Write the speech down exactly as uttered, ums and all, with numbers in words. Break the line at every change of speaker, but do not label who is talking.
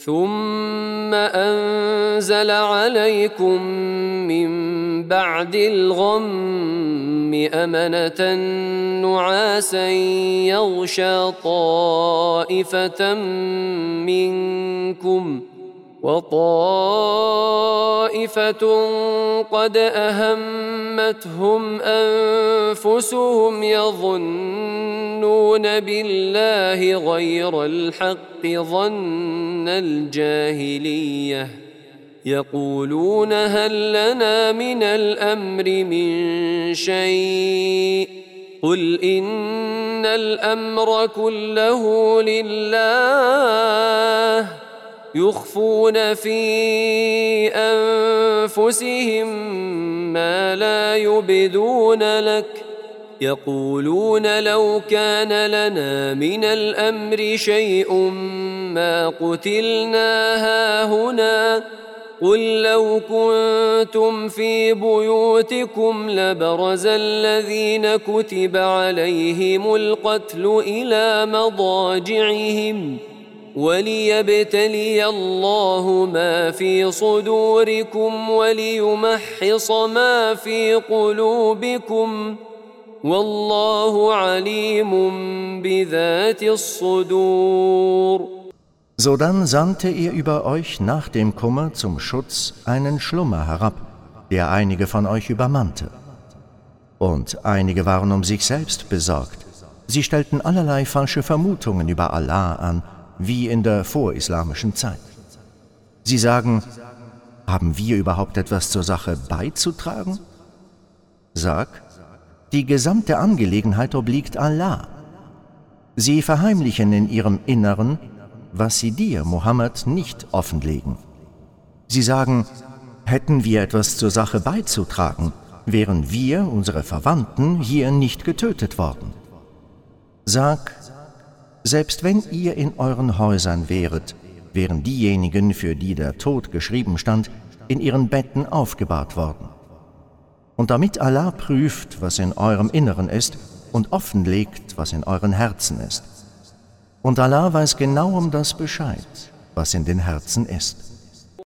ثم أنزل عليكم من بعد الغم أمنة نعاسا يغشى طائفة منكم وطائفة قد أهمتهم أنفسهم يظنون بالله غير الحق ظن الجاهلية يقولون هل لنا من الأمر من شيء قل إن الأمر كله لله يخفون في أنفسهم ما لا يبدون لك يقولون لو كان لنا من الأمر شيء ما قتلنا هاهنا قل لو كنتم في بيوتكم لبرز الذين كتب عليهم القتل إلى مضاجعهم وليبتلي الله ما في صدوركم وليمحص ما في قلوبكم والله عليم بذات الصدور.
Sodann sandte er über euch nach dem Kummer zum Schutz einen Schlummer herab, der einige von euch übermannte. Und einige waren um sich selbst besorgt. Sie stellten allerlei falsche Vermutungen über Allah an, wie in der vorislamischen Zeit. Sie sagen, haben wir überhaupt etwas zur Sache beizutragen? Sag, die gesamte Angelegenheit obliegt Allah. Sie verheimlichen in ihrem Inneren, was sie dir, Mohammed, nicht offenlegen. Sie sagen, hätten wir etwas zur Sache beizutragen, wären wir, unsere Verwandten, hier nicht getötet worden. Sag, selbst wenn ihr in euren Häusern wäret, wären diejenigen, für die der Tod geschrieben stand, in ihren Betten aufgebahrt worden. Und damit Allah prüft, was in eurem Inneren ist, und offenlegt, was in euren Herzen ist. Und Allah weiß genau um das Bescheid, was in den Herzen ist.